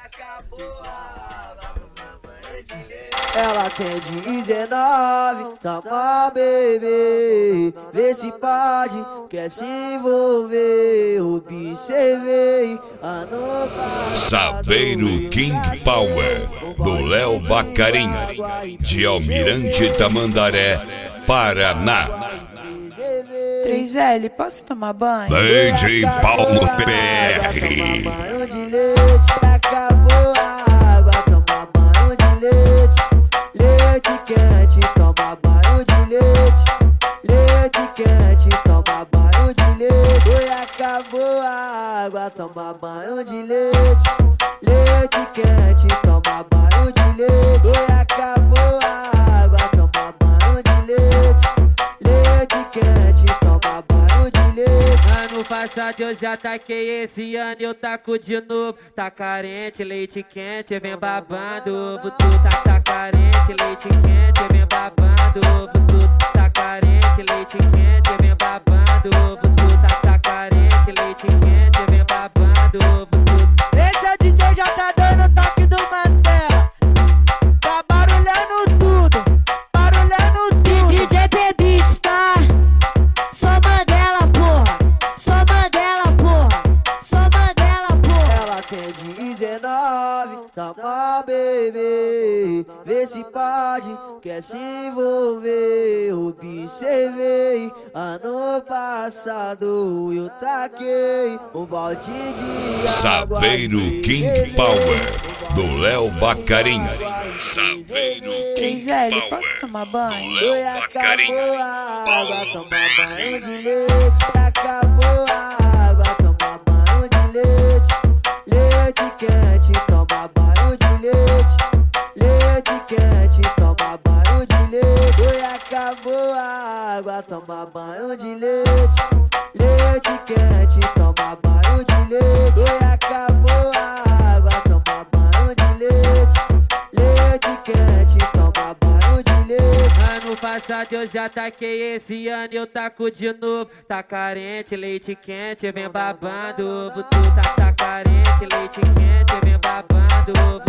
Ela tem 19, toma bebê, vê se pode, quer se envolver. Observei ano passado. Saveiro King Power, do Léo Bacarim, de Almirante Tamandaré, Paraná. 3L, posso tomar banho? DJ Paulo PR. Banho de leite, acabou a água, toma banho de leite. Leite quente, toma banho de leite. Leite quente, toma banho de leite. Oi, acabou a água, toma banho de leite. Leite quente, toma banho de leite. Oi, acabou a água, toma banho de leite. Leite quente, toma banho de leite. Ano passado eu já taquei, esse ano eu taco de novo. Tá carente, leite quente, vem babando. Butu tá carente, leite quente, vem babando. Butu tá carente, leite quente, vem babando. Butu tá carente, leite quente, vem babando. Butu. Esse é o DJ, já tá dando toque do Mandela. Tá barulhando tudo, barulhando tudo. DJ Beats, tá? Só Mandela, porra. Só Mandela, porra. Só Mandela, porra. Ela tem 19, toma bebê, vê se pode, quer se envolver. Observei, ano passado eu taquei um balde de água. Saveiro King Power, do Léo Bacarim. Saveiro King 3L, posso Power, tomar do banho? Léo Bacarim. Acabou a água, Paulo toma PR. banho de leite. Acabou a água, toma banho de leite. Leite quente, toma banho de leite. Leite quente, toma banho de leite. Oi, acabou a água, toma banho de leite. Leite quente, toma banho de leite. Oi, acabou a água, toma banho de leite. Leite quente, toma banho de leite. Ano passado eu já taquei, esse ano eu taco de novo. Tá carente, leite quente, vem babando. Butu tá carente, leite quente, vem babando.